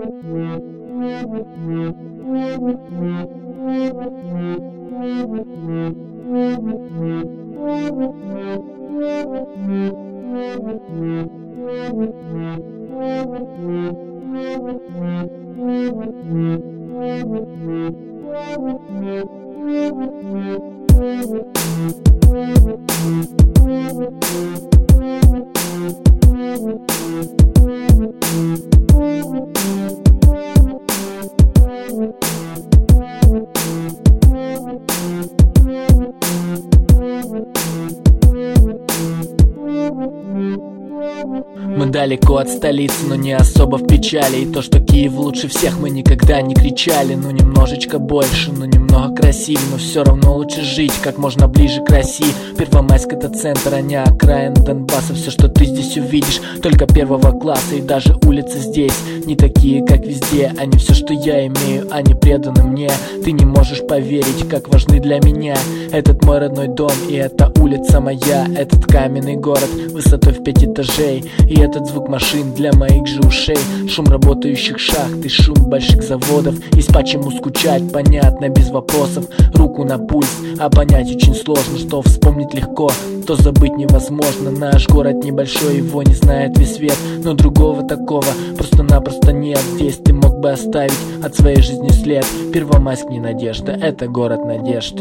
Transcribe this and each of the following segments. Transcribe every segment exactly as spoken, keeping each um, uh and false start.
Мы далеко от столицы, но не особо в печали. И то, что Киев лучше всех, мы никогда не кричали. Ну немножечко больше, ну немного красивее, но все равно лучше жить как можно ближе к России. Первомайск — это центр, а не окраин Донбасса. Все, что ты здесь увидишь, только первого класса. И даже улицы здесь не такие, как везде. Они все, что я имею, они преданы мне. Ты не можешь поверить, как важны для меня этот мой родной дом и эта улица моя. Этот каменный город высотой в пять этажей, и этот звук машин для моих же ушей. Шум работающих шахт и шум больших заводов. Есть почему скучать, понятно, без вопросов. Руку на пульс, а понять очень сложно. Что вспомнить легко, то забыть невозможно. Наш город небольшой, его не знает весь свет, но другого такого просто-напросто нет. Здесь ты мог бы оставить от своей жизни след. Первомайск не надежда, это город надежд.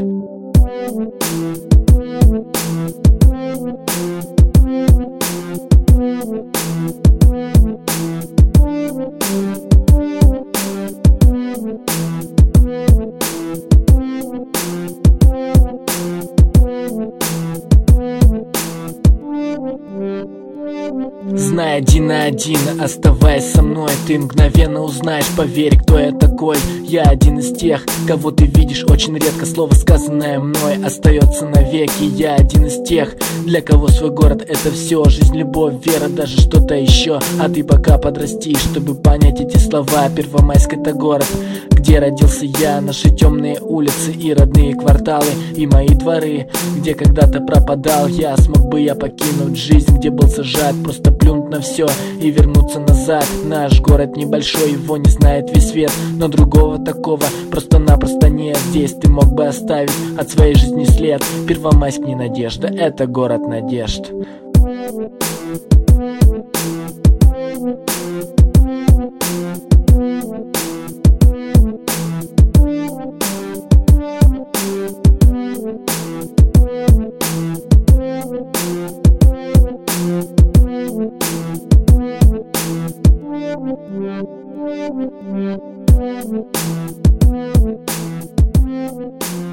Знай один на один, оставаясь со мной, ты мгновенно узнаешь, поверь, кто я такой. Я один из тех, кого ты видишь очень редко. Слово, сказанное мной, остается навеки. Я один из тех, для кого свой город — это все. Жизнь, любовь, вера, даже что-то еще. А ты пока подрасти, чтобы понять эти слова. Первомайск — это город, где родился я. Наши темные улицы и родные кварталы, и мои дворы, где когда-то пропадал я. Смог бы я покинуть жизнь, где был зажат, просто плюнуть на все и вернуться назад. Наш город небольшой, его не знает весь свет, но другого такого просто-напросто нет. Здесь ты мог бы оставить от своей жизни след. Первомайск не надежда, это город надежд. We'll be right back.